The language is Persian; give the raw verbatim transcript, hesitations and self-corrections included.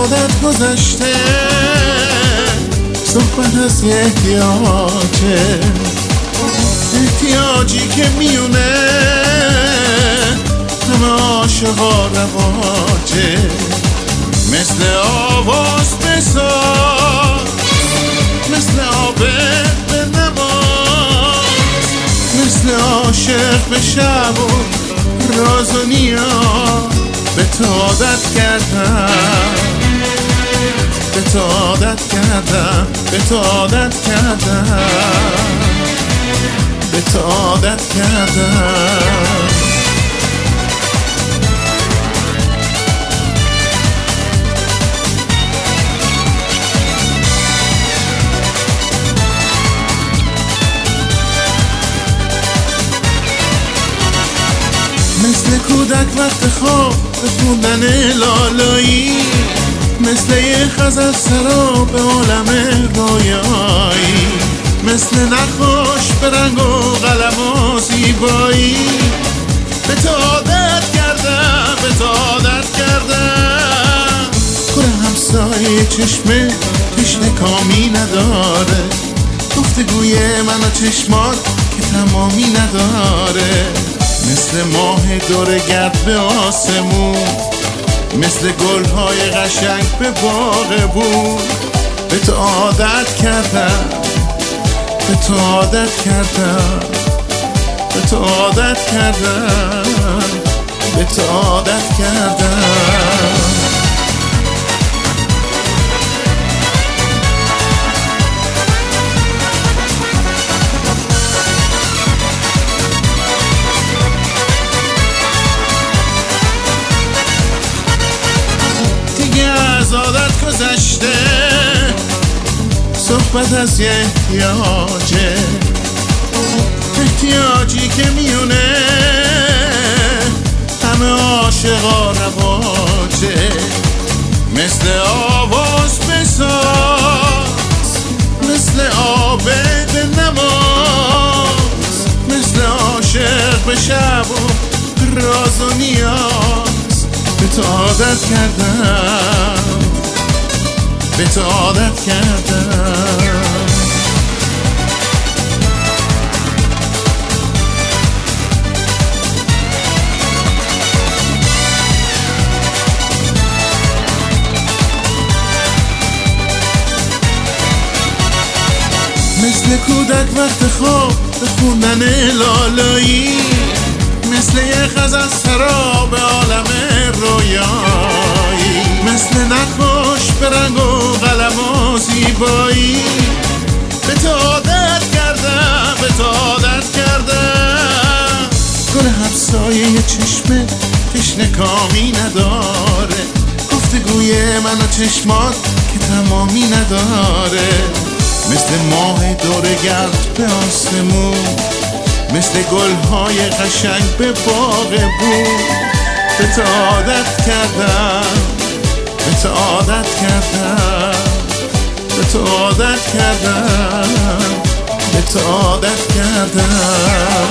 عادت گذشته، صحبت از احتیاجه، احتیاجی که میونه همه عاشقا رواجه. مثل آواز بساز، مثل آب به نماز، مثل عاشق به شب و راز و نیاز. به تو عادت کردم، به تو عادت کردم، به تو عادت کردم، به تو عادت کردم. مثل کودک وقت خواب بخوندن لالایی، مثل یه خزر سرا به عالم رویایی، مثل نقاش به رنگ و قلم و زیبایی. به تو عادت کردم، به تو عادت کردم. گل همسایه چشمه تشنه کامی نداره، گفتگوی من و چشمات که تمامی نداره. مثل ماه دور گرد به آسمون، مثل گلهای قشنگ به باغ بود. به تو عادت کردم، به تو عادت کردم، به تو عادت کردم، به تو عادت کردم. از عادت گذشته، صحبت از یه احتیاجه، احتیاجی که میونه همه عاشقا رواجه. مثل آواز بساز، مثل آب به نماز، مثل عاشق به شب و راز و نیاز. به تو عادت کردم، به تو عادت کردم. مثل کودک وقت خواب بخوندن لالایی، مثل یه خزر سرا به عالم رویایی، مثل نقاش به رنگ و قلم و زیبایی. به تو عادت کردم، به تو عادت کردم. گل همسایه چشمه تشنه کامی نداره، گفتگوی من و چشمات که تمامی نداره. مثل ماه دور گرد به آسمون، مثل گلهای قشنگ به باغ بود. به تو عادت کردم، به تو عادت کردم، به تو عادت کردم، به تو عادت کردم.